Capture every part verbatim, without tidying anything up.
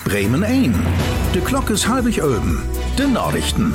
Bremen ein. De Glock is halbig oben. De Nachrichten.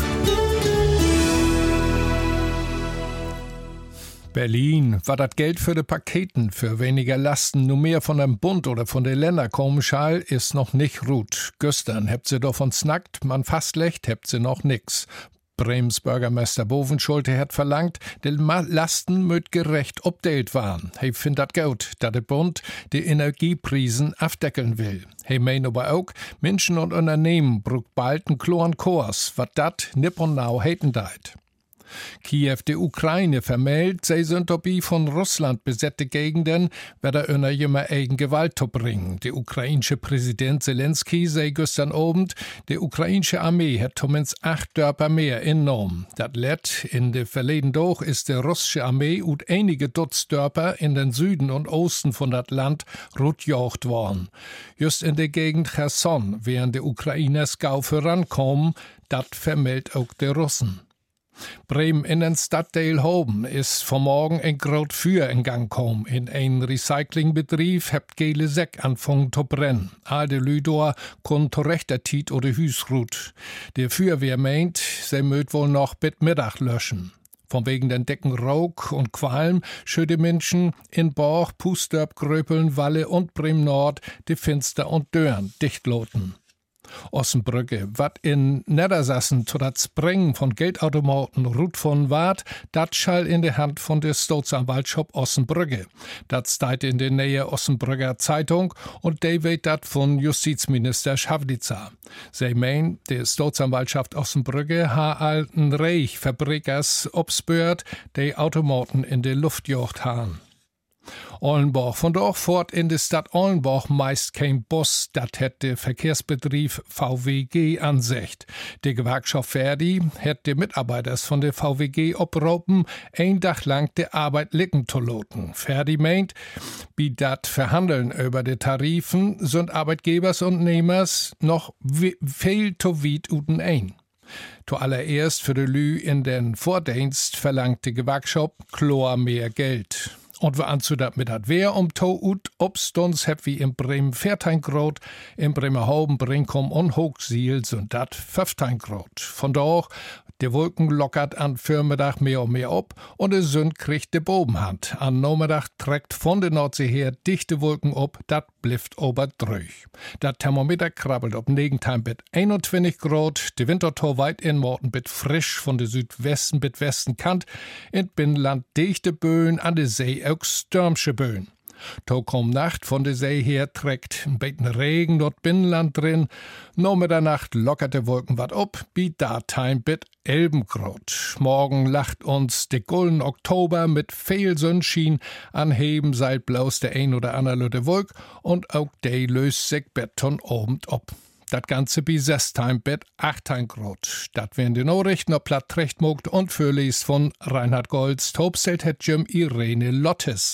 Berlin, war das Geld für die Paketen für weniger Lasten nur mehr von dem Bund oder von den Ländern kommen schall, ist noch nicht gut. Gestern habt sie davon snackt, man fast lecht habt sie noch nix. Brems Bürgermeister Bovenschulte hat verlangt, die Lasten möt gerecht obdeelt waren. He findet dat gut, da der Bund die Energieprisen aufdeckeln will. He meint aber auch, Menschen und Unternehmen brucht bald einen kloren Kurs, wat dat Nippon Now heten deit. Kiew, die Ukraine, vermeldet, sie sind dabei von Russland besetzte Gegenden, werden einer immer eigen Gewalt zu bringen. Der ukrainische Präsident Zelensky sei gestern Abend, die ukrainische Armee hat zumindest acht Dörfer mehr innommen. Das Let in der verleden Doch ist die russische Armee und einige Dutzend Dörfer in den Süden und Osten von das Land rutjocht worden. Just in der Gegend Cherson, während die Ukrainers gau vorankommen, das vermeldet auch die Russen. Bremen in den Stadtteil Hoben ist vom Morgen ein grot Feuer in Gang gekommen. In ein Recyclingbetrieb hebt gele Säck anfangen zu brennen. All de Lüdor kon zu rechter Tiet oder Hüsrut. Der Feuerwehr meint, sie möt wohl noch bis Mittag löschen. Von wegen den dicken Rauch und Qualm schöde Menschen in Borch, Pustorp, Gröpeln, Walle und Bremen Nord die Finster und Dörren dichtloten. Ossenbrücke, wat in Niedersassen zu dat Sprengen von Geldautomaten Ruth von Wart, dat schall in der Hand von der Staatsanwaltschaft Ossenbrücke. Dat steht in der Nähe Ossenbrücker Zeitung und de weet dat von Justizminister Schawdica. Sie meint, der Staatsanwaltschaft Ossenbrücke ha alten Reich Fabrikers obspört, de Automaten in der Luft jocht han. Ollenborg. Von dort fort in die Stadt Ollenborg meist kein Bus, dat het der Verkehrsbetrieb V W G ansicht. Die Gewerkschaft Verdi het die Mitarbeiters von der V W G opropen, ein Tag lang die Arbeit licken zu loten. Verdi meint, wie dat Verhandeln über die Tarifen sind Arbeitgebers und Nehmers noch viel zu weit uten ein. Zuallererst für die Lü in den Vordienst verlangt die Gewerkschaft klar mehr Geld. Und wir anzu dat mit dat wer um to ut obstons heb wie in Bremen vierzehn Grad, in Bremerhaven, Brinkum und Hochsiel sind dat fünfzehn Grad. Von dort, die Wolken lockert an Vormittag mehr und mehr ab und der Sünd kriegt die Bobenhand. An Nachmittag trägt von der Nordsee her dichte Wolken ab, dat blifft oberdrüch. Dat Thermometer krabbelt ob Negentime bit einundzwanzig Grad, die Wintertor weit in Morten bit frisch von der Südwesten bit Westen Kant, in Binnenland dichte Böen, an der See auch stürmische Böen. To kom Nacht von der See her trägt ein bisschen Regen dort Binnenland drin. No mit der Nacht lockert der Wolken wat ob, bi Dateim bit Elbengrot. Morgen lacht uns de gulden Oktober mit viel Sonnenschien anheben, seit bloß der ein oder andere Lütte Wolk und auch de löst sich Beton obend ob. Dat Ganze bi sechzehn bit achtzehn Grad. Dat wären die Nachrichten ob platt recht mogt und für von Reinhard Golds, Tobselt het Jim Irene Lottes.